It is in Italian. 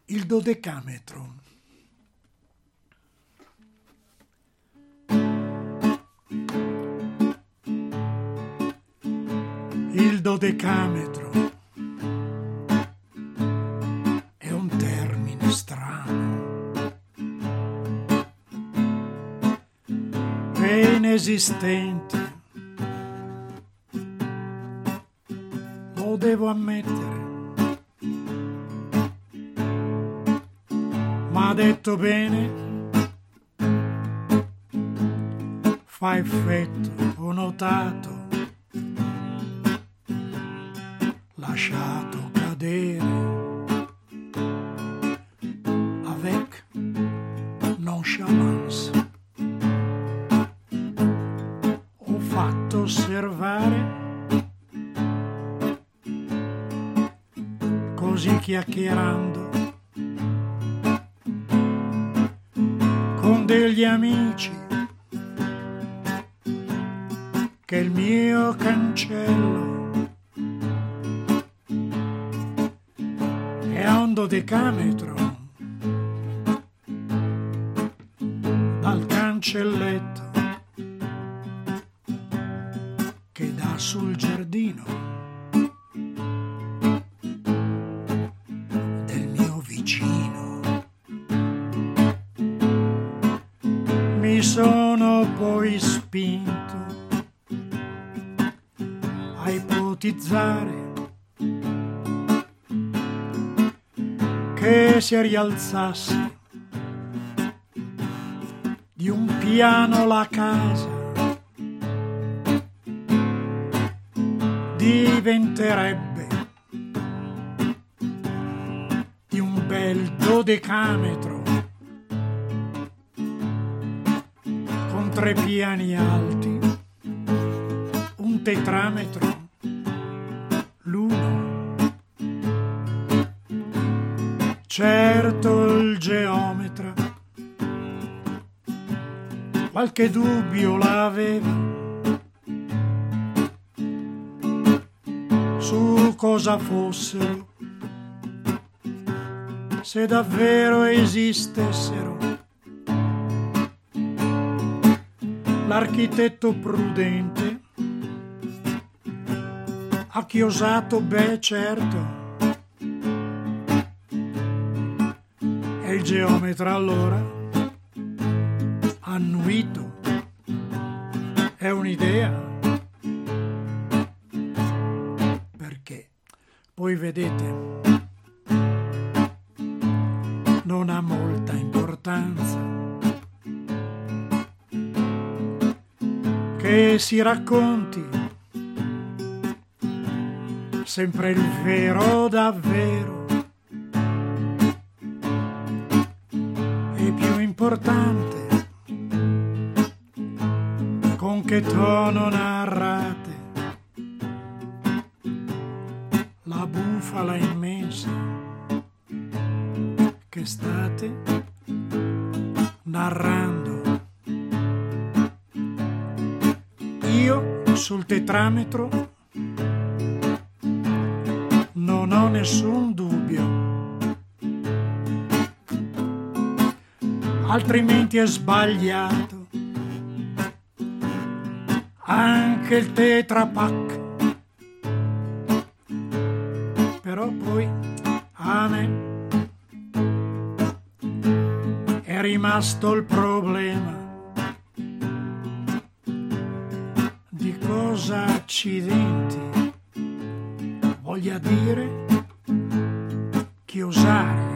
Il dodecametro. Il dodecametro è un termine strano e inesistente, lo devo ammettere, ma detto bene fa effetto, ho notato, lasciato cadere avec nonchalance. Ho fatto osservare, così chiacchierando con degli amici, che il mio cancello è un dodecametro. Dal cancelletto che dà sul giardino del mio vicino. Mi sono poi spinto a ipotizzare che si rialzasse di un piano la casa, diventerebbe di un bel dodecametro con 3 piani alti, un tetrametro l'uno. Certo il geometra qualche dubbio l'aveva su cosa fossero, se davvero esistessero. L'architetto prudente ha chiosato, beh certo, e il geometra allora ha annuito, è un'idea, perché poi vedete non ha molta importanza che si racconti sempre il vero davvero. È più importante con che tono narrate la bufala immensa che state narrando. Io sul tetrametro non ho nessun dubbio, altrimenti è sbagliato anche il tetrapack. Però poi a me è rimasto il problema di cosa accidenti voglia dire chiosare.